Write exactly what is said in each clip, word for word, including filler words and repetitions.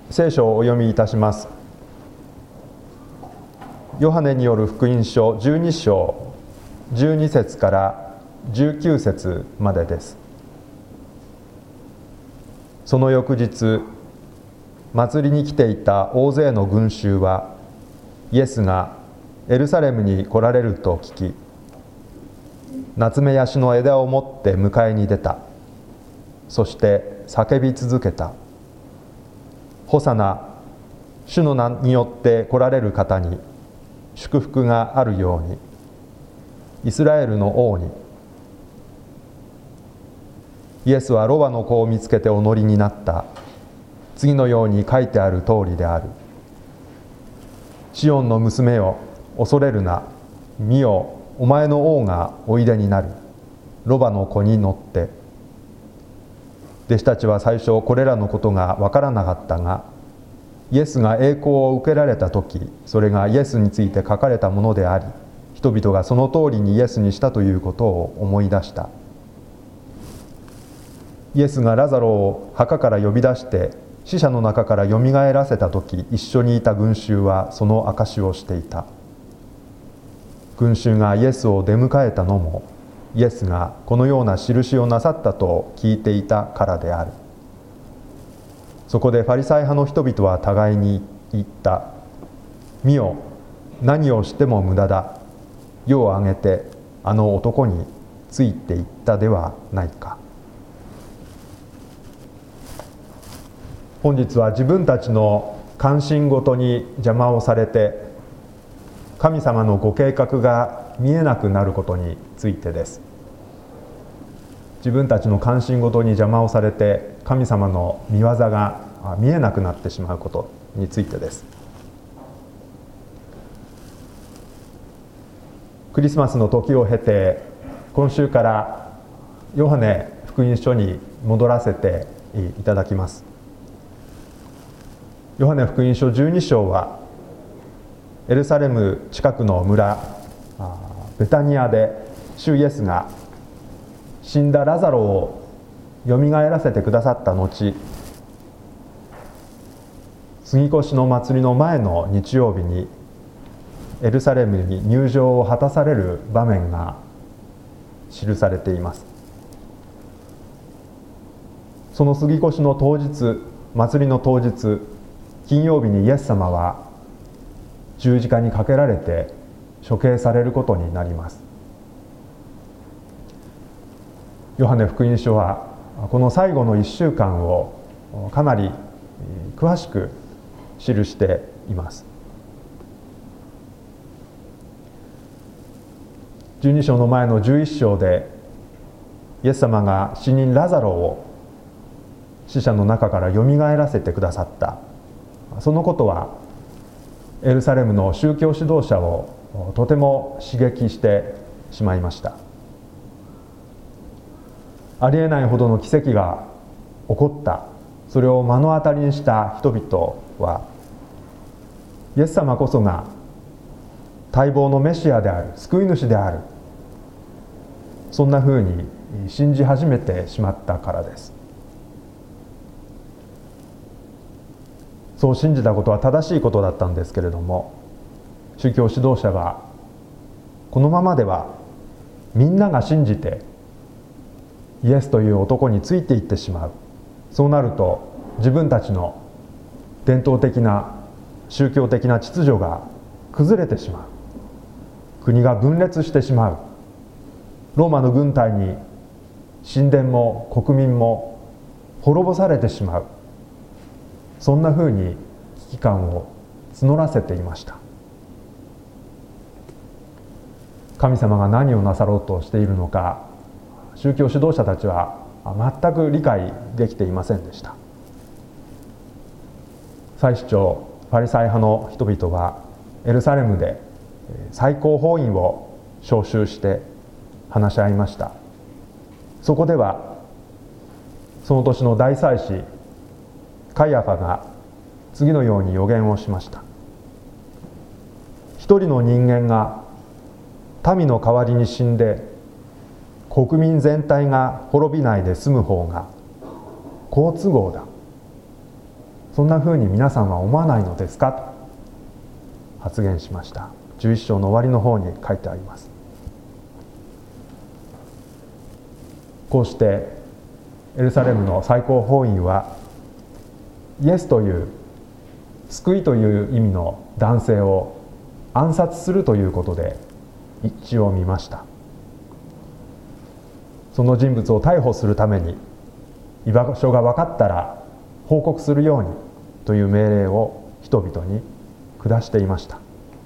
聖書をお読みいたします。ヨハネによる福音書じゅうに章じゅうに節からじゅうきゅう節までです。その翌日、祭りに来ていた大勢の群衆はイエスがエルサレムに来られると聞き、ナツメヤシの枝を持って迎えに出た。そして叫び続けた。ホサナ、主の名によって来られる方に祝福があるように、イスラエルの王に。イエスはロバの子を見つけてお乗りになった。次のように書いてある通りである。シオンの娘よ、恐れるな。見よ、お前の王がおいでになる。ロバの子に乗って。弟子たちは最初これらのことが分からなかったが、イエスが栄光を受けられた時、それがイエスについて書かれたものであり、人々がその通りにイエスにしたということを思い出した。イエスがラザロを墓から呼び出して死者の中からよみがえらせた時、一緒にいた群衆はその証をしていた。群衆がイエスを出迎えたのも、イエスがこのような印をなさったと聞いていたからである。そこでファリサイ派の人々は互いに言った。見よ、何をしても無駄だ。世を挙げてあの男についていったではないか。本日は自分たちの関心事に邪魔をされて、神様のご計画が見えなくなることについてです。自分たちの関心事に邪魔をされて、神様の御業が見えなくなってしまうことについてです。クリスマスの時を経て、今週からヨハネ福音書に戻らせていただきます。ヨハネ福音書じゅうに章は、エルサレム近くの村ベタニアで主イエスが死んだラザロをよみがえらせてくださった後、杉越の祭りの前の日曜日にエルサレムに入場を果たされる場面が記されています。その杉越の当日、祭りの当日、金曜日にイエス様は十字架にかけられて処刑されることになります。ヨハネ福音書はこの最後のいっしゅうかんをかなり詳しく記しています。じゅうに章の前のじゅういち章でイエス様が死人ラザロを死者の中からよみがえらせてくださった。そのことはエルサレムの宗教指導者をとても刺激してしまいました。ありえないほどの奇跡が起こった。それを目の当たりにした人々は、イエス様こそが待望のメシアである、救い主である、そんなふうに信じ始めてしまったからです。そう信じたことは正しいことだったんですけれども、宗教指導者がこのままではみんなが信じてイエスという男についていってしまう。そうなると自分たちの伝統的な宗教的な秩序が崩れてしまう。国が分裂してしまう。ローマの軍隊に神殿も国民も滅ぼされてしまう。そんなふうに危機感を募らせていました。神様が何をなさろうとしているのか、宗教指導者たちは全く理解できていませんでした。祭司長、ファリサイ派の人々はエルサレムで最高法院を招集して話し合いました。そこではその年の大祭司カイアファが次のように予言をしました。一人の人間が民の代わりに死んで国民全体が滅びないで済む方が好都合だ。 そんなふうに皆さんは思わないのですかと発言しました。じゅういっ章の終わりの方に書いてあります。こうしてエルサレムの最高法院はイエスという救いという意味の男性を暗殺するということで一致を見ました。その人物を逮捕するために居場所が分かったら報告するようにという命令を人々に下していました。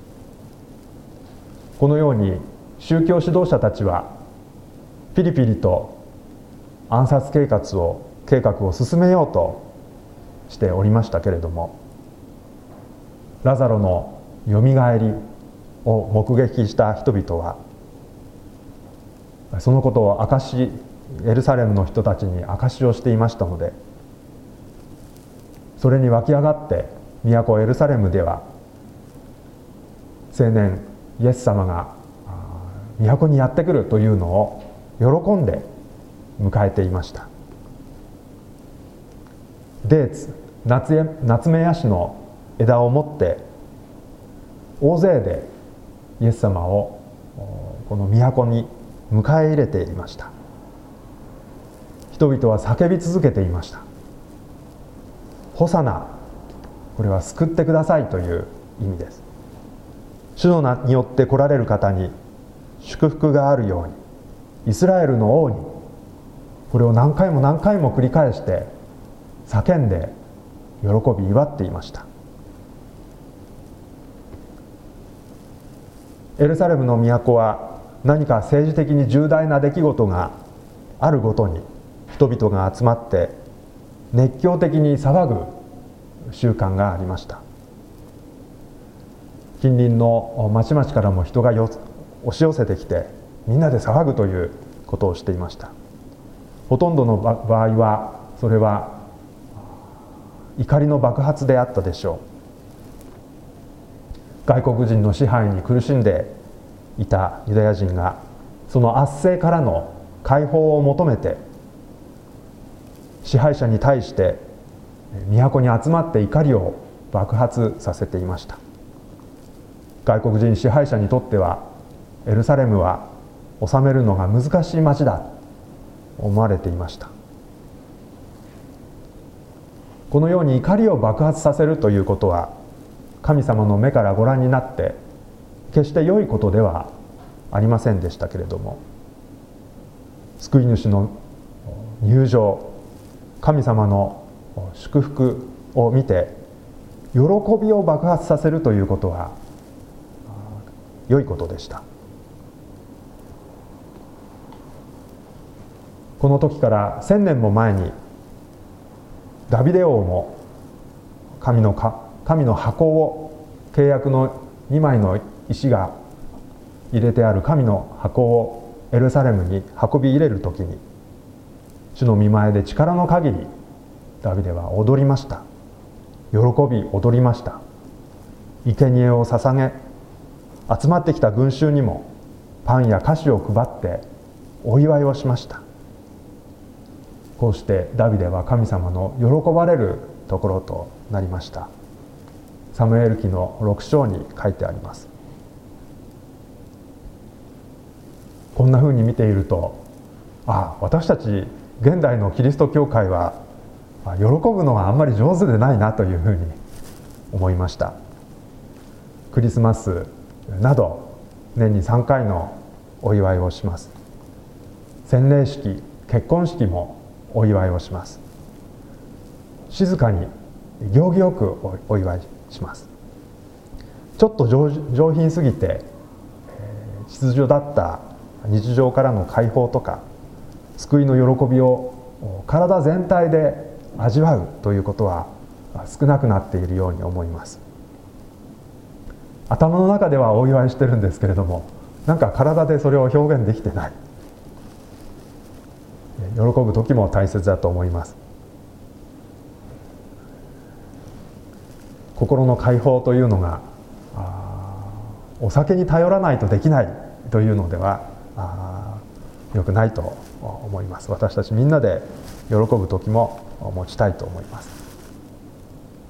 このように宗教指導者たちはピリピリと暗殺計画を計画を進めようとしておりましたけれども、ラザロのよみがえりを目撃した人々はそのことを証しエルサレムの人たちに証しをしていましたので、それに湧き上がって都エルサレムでは青年イエス様が都にやってくるというのを喜んで迎えていました。デーツ、ナツメヤシの枝を持って大勢でイエス様をこの都に迎え入れていました。人々は叫び続けていました。ホサナ、これは救ってくださいという意味です。主の名によって来られる方に祝福があるように、イスラエルの王に、これを何回も何回も繰り返して叫んで喜び祝っていました。エルサレムの都は何か政治的に重大な出来事があるごとに人々が集まって熱狂的に騒ぐ習慣がありました。近隣の町々からも人が押し寄せてきてみんなで騒ぐということをしていました。ほとんどの場合はそれは怒りの爆発であったでしょう。外国人の支配に苦しんでいたユダヤ人がその圧政からの解放を求めて支配者に対して都に集まって怒りを爆発させていました。外国人支配者にとってはエルサレムは治めるのが難しい町だと思われていました。このように怒りを爆発させるということは神様の目からご覧になって決して良いことではありませんでしたけれども、救い主の入場、神様の祝福を見て喜びを爆発させるということは良いことでした。この時から千年も前にダビデ王も神のか神の箱を、契約のにまいの石が入れてある神の箱をエルサレムに運び入れる時に主の御前で力の限りダビデは踊りました。喜び踊りました。生贄を捧げ、集まってきた群衆にもパンや菓子を配ってお祝いをしました。こうしてダビデは神様の喜ばれるところとなりました。サムエル記のろく章に書いてあります。こんなふうに見ていると、ああ、私たち現代のキリスト教会は喜ぶのはあんまり上手でないなというふうに思いました。クリスマスなど年にさんかいのお祝いをします。洗礼式、結婚式もお祝いをします。静かに行儀よくお祝いします。ちょっと 上, 上品すぎて、えー、秩序だった日常からの解放とか救いの喜びを体全体で味わうということは少なくなっているように思います。頭の中ではお祝いしてるんですけれども、なんか体でそれを表現できてない。喜ぶ時も大切だと思います。心の解放というのがお酒に頼らないとできないというのでは良くないと思います。私たちみんなで喜ぶ時も持ちたいと思います。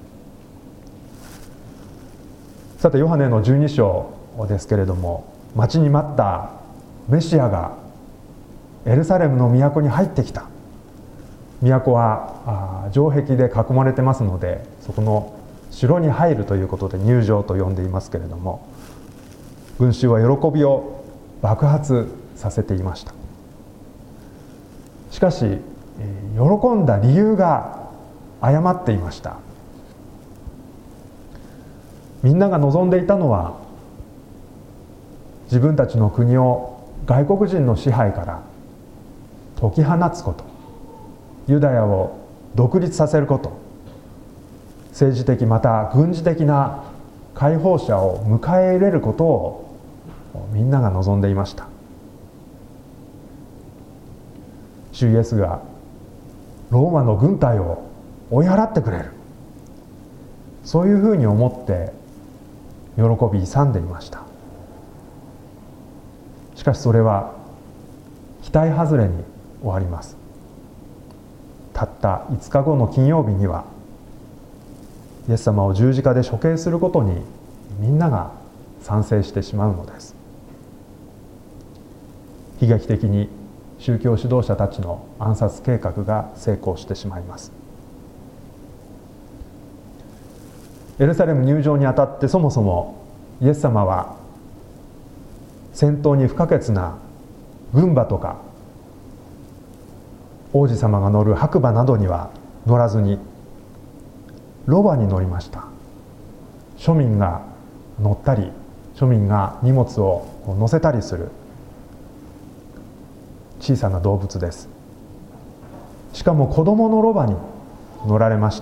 さてヨハネのじゅうに章ですけれども、待ちに待ったメシアがエルサレムの都に入ってきた。都は城壁で囲まれてますので、そこの城に入るということで入城と呼んでいますけれども、群衆は喜びを爆発させていました。しかし喜んだ理由が誤っていました。みんなが望んでいたのは、自分たちの国を外国人の支配から解き放つこと、ユダヤを独立させること、政治的また軍事的な解放者を迎え入れることをみんなが望んでいました。主イエスがローマの軍隊を追い払ってくれる、そういうふうに思って喜び勇んでいました。しかしそれは期待外れに終わります。たったいつかごの金曜日にはイエス様を十字架で処刑することにみんなが賛成してしまうのです。悲劇的に宗教指導者たちの暗殺計画が成功してしまいます。エルサレム入城にあたって、そもそもイエス様は戦闘に不可欠な軍馬とか王子様が乗る白馬などには乗らずにロバに乗りました。庶民が乗ったり、庶民が荷物を乗せたりする小さな動物です。しかも子供のロバに乗られました。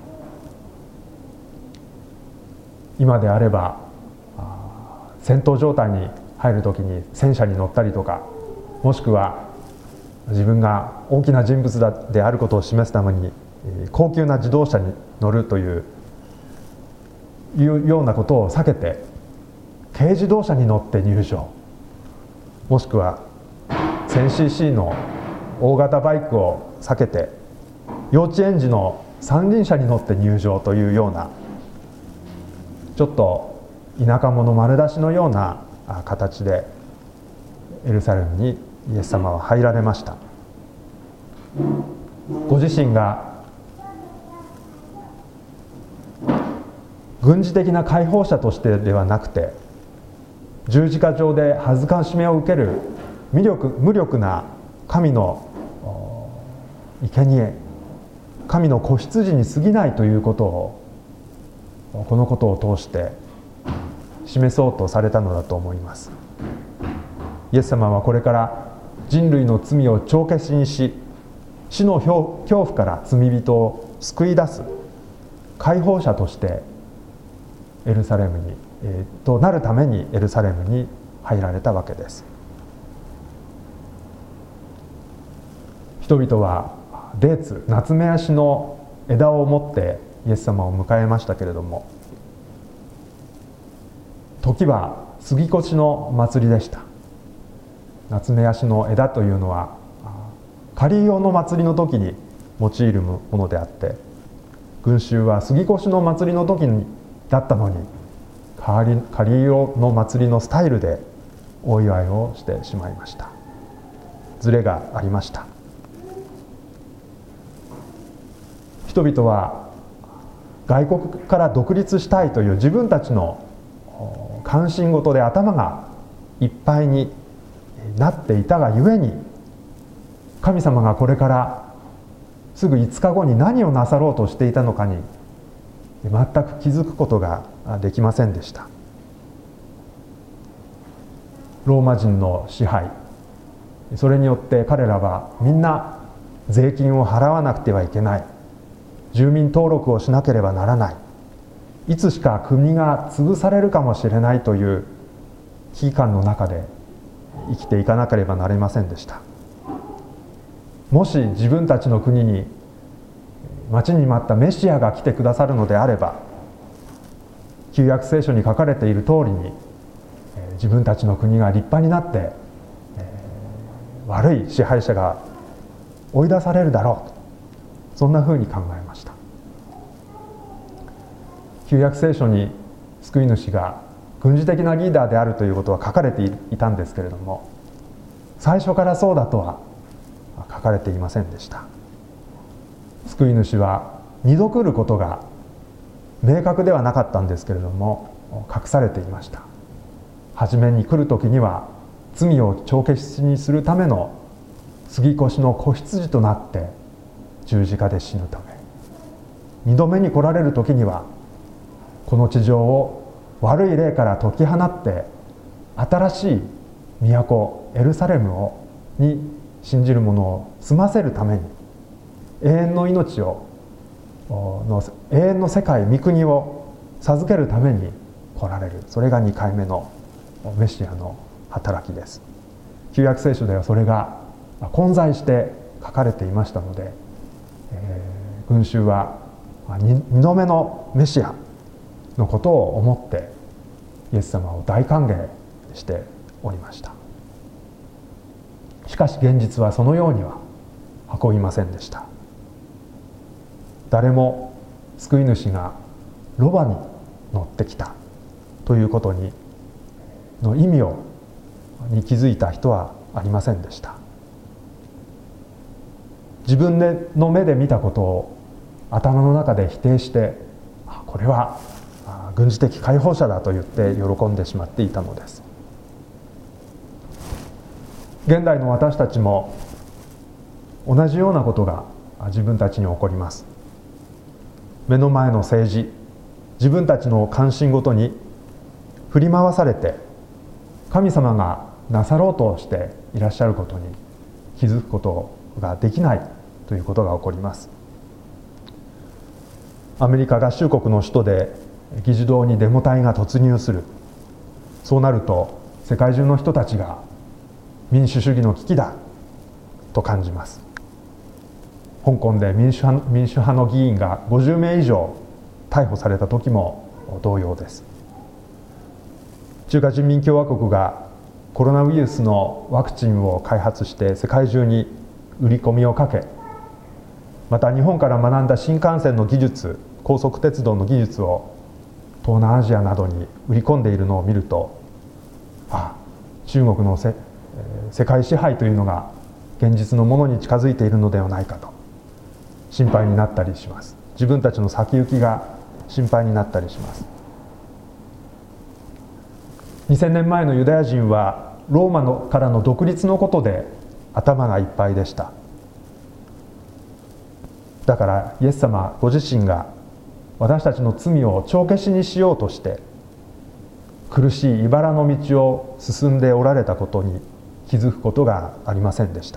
今であれば戦闘状態に入るときに戦車に乗ったりとか、もしくは自分が大きな人物だであることを示すために高級な自動車に乗るといういうようなことを避けて軽自動車に乗って入場、もしくは せんシーシー の大型バイクを避けて幼稚園児の三輪車に乗って入場というような、ちょっと田舎者丸出しのような形でエルサレムにイエス様は入られました。ご自身が軍事的な解放者としてではなくて、十字架上で恥ずかしめを受ける無力、無力な神の生贄、神の子羊に過ぎないということを、このことを通して示そうとされたのだと思います。イエス様はこれから人類の罪を帳消しにし、死の恐怖から罪人を救い出す解放者としてエルサレムに、えー、となるためにエルサレムに入られたわけです。人々はデーツ、ナツメヤシの枝を持ってイエス様を迎えましたけれども、時は杉越の祭りでした。ナツメヤシの枝というのは狩り用の祭りの時に用いるものであって、群衆は杉越の祭りの時にだったのに狩り、狩り用の祭りのスタイルでお祝いをしてしまいました。ズレがありました。人々は外国から独立したいという自分たちの関心事で頭がいっぱいになっていたがゆえに、神様がこれからすぐいつかごに何をなさろうとしていたのかに全く気づくことができませんでした。ローマ人の支配、それによって彼らはみんな税金を払わなくてはいけない、住民登録をしなければならない、いつしか国が潰されるかもしれないという危機感の中で生きていかなければなりませんでした。もし自分たちの国に待ちに待ったメシアが来てくださるのであれば、旧約聖書に書かれている通りに自分たちの国が立派になって、悪い支配者が追い出されるだろうと、そんなふうに考えました。旧約聖書に救い主が軍事的なリーダーであるということは書かれていたんですけれども、最初からそうだとは書かれていませんでした。救い主は二度来ることが明確ではなかったんですけれども、隠されていました。初めに来る時には罪を帳消しにするための杉越の子羊となって十字架で死ぬため、二度目に来られる時にはこの地上を悪い霊から解き放って新しい都エルサレムをに信じる者を住ませるために、永遠の命をの永遠の世界御国を授けるために来られる、それがにかいめのメシアの働きです。旧約聖書ではそれが混在して書かれていましたので、えー、群衆はにどめのメシアのことを思ってイエス様を大歓迎しておりました。しかし現実はそのようには運びませんでした。誰も救い主がロバに乗ってきたということにの意味をに気づいた人はありませんでした。自分の目で見たことを頭の中で否定して、これは軍事的解放者だと言って喜んでしまっていたのです。現代の私たちも同じようなことが自分たちに起こります。目の前の政治、自分たちの関心ごとに振り回されて、神様がなさろうとしていらっしゃることに気づくことができないということが起こります。アメリカ合衆国の首都で議事堂にデモ隊が突入する。そうなると世界中の人たちが民主主義の危機だと感じます。香港で民主派、民主派の議員がごじゅうめい以上逮捕された時も同様です。中華人民共和国がコロナウイルスのワクチンを開発して世界中に売り込みをかけ、また日本から学んだ新幹線の技術、高速鉄道の技術を東南アジアなどに売り込んでいるのを見ると、ああ、中国のせ世界支配というのが現実のものに近づいているのではないかと心配になったりします。自分たちの先行きが心配になったりします。にせんねんまえのユダヤ人はローマのからの独立のことで頭がいっぱいでした。だからイエス様ご自身が私たちの罪を帳消しにしようとして苦しい茨の道を進んでおられたことに気づくことがありませんでした。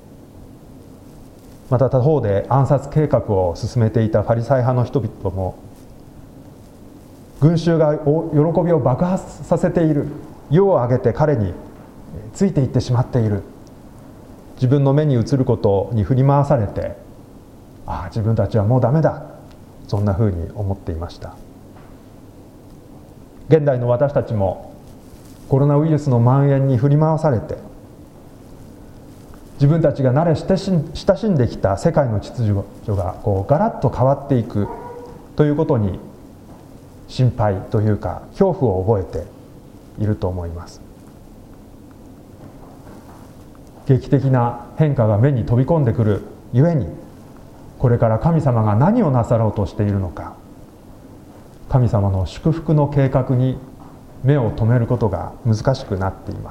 また他方で暗殺計画を進めていたファリサイ派の人々も、群衆が喜びを爆発させている、世を挙げて彼についていってしまっている、自分の目に映ることに振り回されて、ああ自分たちはもうダメだ、そんなふうに思っていました。現代の私たちもコロナウイルスの蔓延に振り回されて、自分たちが慣れ親しんできた世界の秩序がこうガラッと変わっていくということに心配というか恐怖を覚えていると思います。劇的な変化が目に飛び込んでくるゆえに、これから神様が何をなさろうとしているのか、神様の祝福の計画に目を留めることが難しくなっています。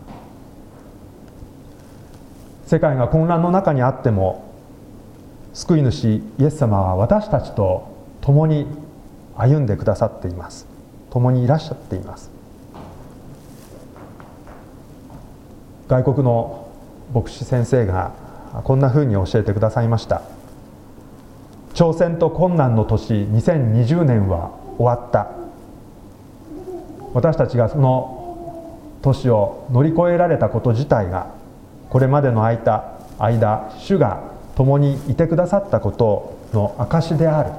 世界が混乱の中にあっても、救い主イエス様は私たちと共に歩んでくださっています。共にいらっしゃっています。外国の牧師先生がこんなふうに教えてくださいました。挑戦と困難の年にせんにじゅうねんは終わった。私たちがその年を乗り越えられたこと自体が、これまでの間間主が共にいてくださったことの証である。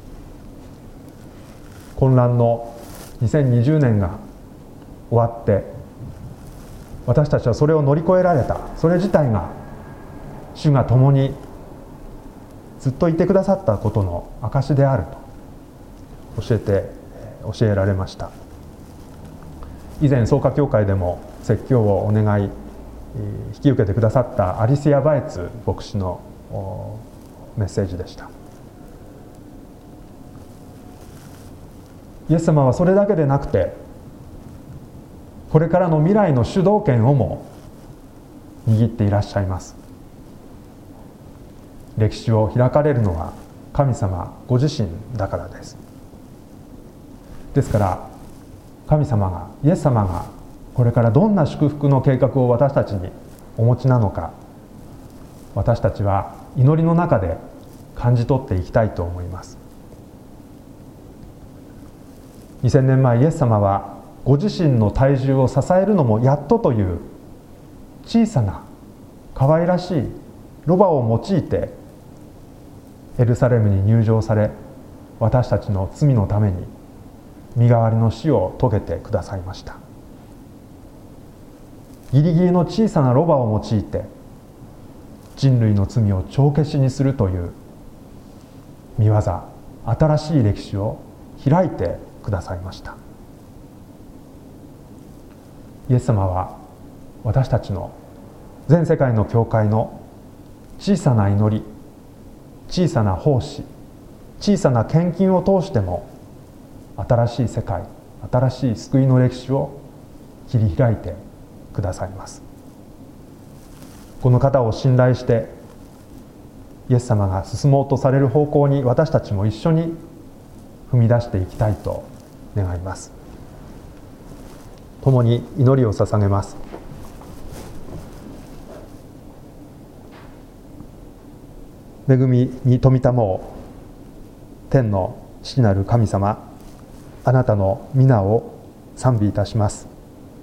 混乱のにせんにじゅうねんが終わって、私たちはそれを乗り越えられた。それ自体が主が共にずっといてくださったことの証であると教えて教えられました。以前創価教会でも説教をお願い引き受けてくださったアリシア・バエツ牧師のメッセージでした。イエス様はそれだけでなくて、これからの未来の主導権をも握っていらっしゃいます。歴史を開かれるのは神様ご自身だからです。ですから神様が、イエス様がこれからどんな祝福の計画を私たちにお持ちなのか、私たちは祈りの中で感じ取っていきたいと思います。にせんねんまえ、イエス様はご自身の体重を支えるのもやっとという小さな可愛らしいロバを用いてエルサレムに入場され、私たちの罪のために身代わりの死を遂げてくださいました。ギリギリの小さなロバを用いて人類の罪を帳消しにするという御業、新しい歴史を開いてくださいました。イエス様は私たちの全世界の教会の小さな祈り、小さな奉仕、小さな献金を通しても新しい世界、新しい救いの歴史を切り開いてくださいます。この方を信頼してイエス様が進もうとされる方向に私たちも一緒に踏み出していきたいと願います。共に祈りを捧げます。恵みに富みたもう天の父なる神様、あなたの皆を賛美いたします。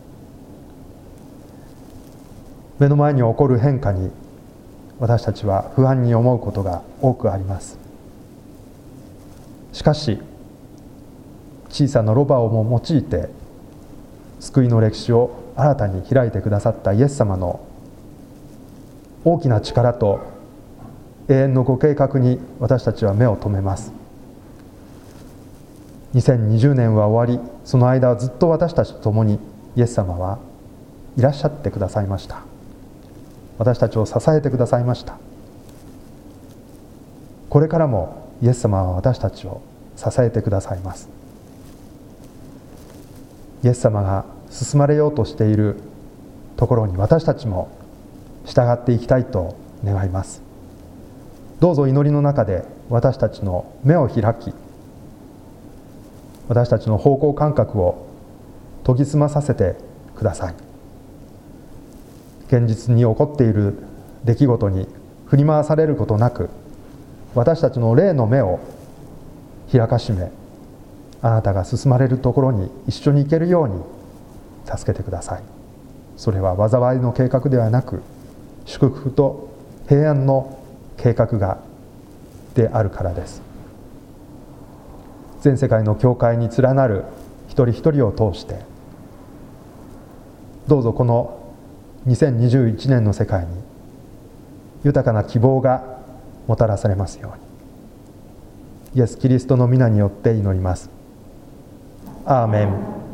目の前に起こる変化に私たちは不安に思うことが多くあります。しかし小さなロバをも用いて救いの歴史を新たに開いてくださったイエス様の大きな力と永遠のご計画に私たちは目を留めます。にせんにじゅうねんは終わり、その間はずっと私たちと共にイエス様はいらっしゃってくださいました。私たちを支えてくださいました。これからもイエス様は私たちを支えてくださいます。イエス様が進まれようとしているところに私たちも従っていきたいと願います。どうぞ祈りの中で私たちの目を開き、私たちの方向感覚を研ぎ澄まさせてください。現実に起こっている出来事に振り回されることなく、私たちの霊の目を開かしめ、あなたが進まれるところに一緒に行けるように助けてください。それは災いの計画ではなく、祝福と平安の計画がであるからです。全世界の教会に連なる一人一人を通して、どうぞこのにせんにじゅういちねんの世界に豊かな希望がもたらされますように、イエス・キリストの皆によって祈ります。アーメン。